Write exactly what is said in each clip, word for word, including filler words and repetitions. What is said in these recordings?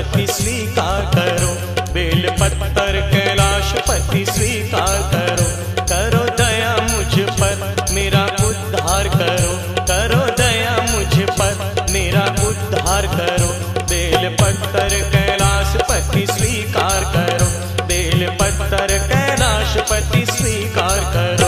कैलाशपति स्वीकार करो, बेल पत्तर कैलाशपति स्वीकार करो। करो दया मुझ पर मेरा उद्धार करो, करो दया मुझ पर मेरा उद्धार करो। बेल पत्तर कैलाशपति स्वीकार करो, बेल पत्तर कैलाशपति स्वीकार करो।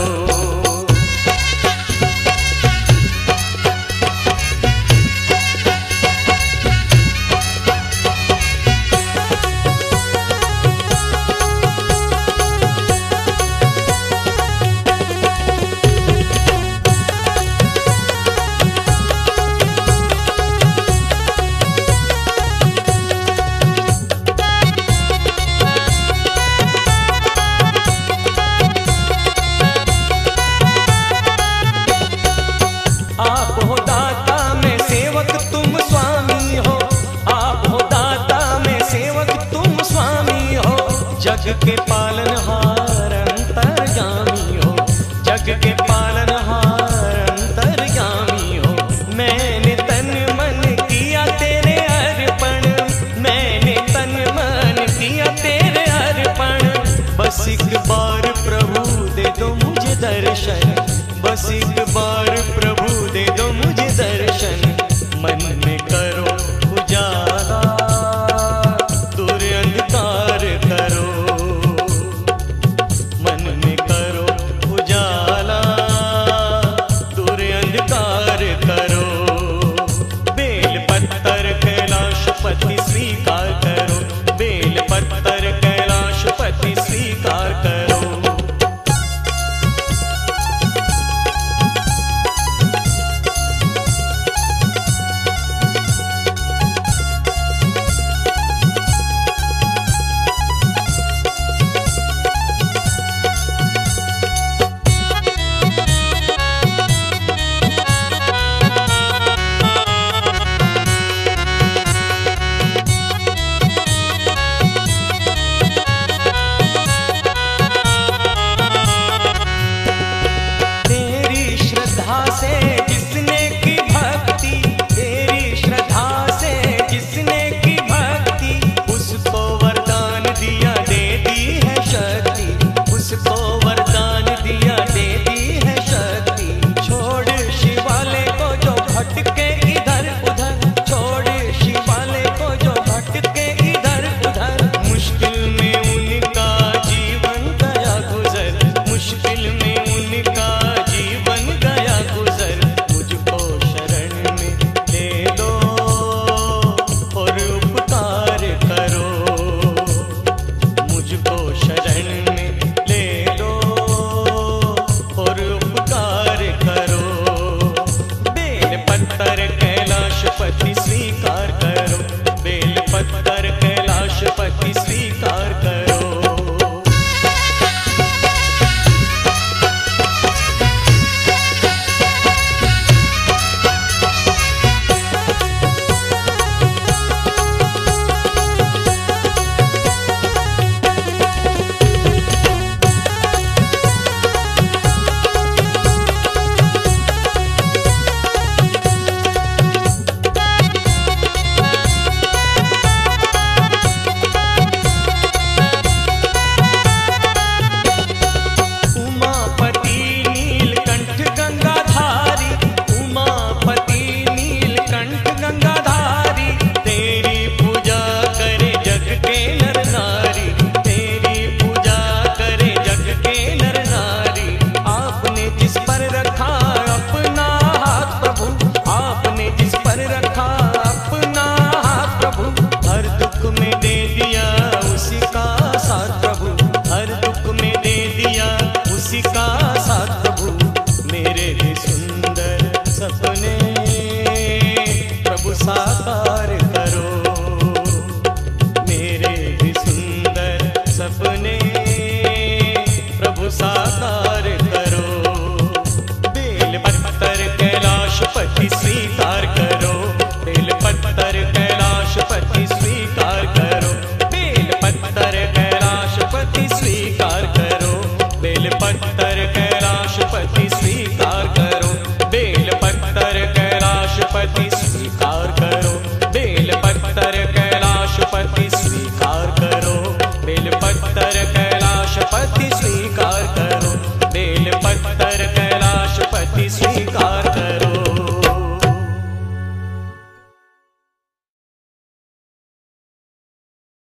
जग के पालनहार अंतर्यामी हो, जग के पालनहार अंतर्यामी हो। मैंने तन मन किया तेरे अर्पण, मैंने तन मन किया तेरे अर्पण। बस एक बार प्रभु दे दो मुझे दर्शन, बस एक बार प्रभु दे दो मुझे दर्शन। मन में करो उजाला, दूर अंधकार करो, स्वीकार करो, बेल पत्तर कैलाशपति स्वीकार करो। साकार करो, मेरे भी सुंदर सपने प्रभु साकार करो। बेल पत्तर कैलाशपति स्वीकार करो, बेल पत्तर कैलाशपति स्वीकार करो, बेल पत्तर कैलाशपति स्वीकार करो, बेल पत्तर कैलाशपति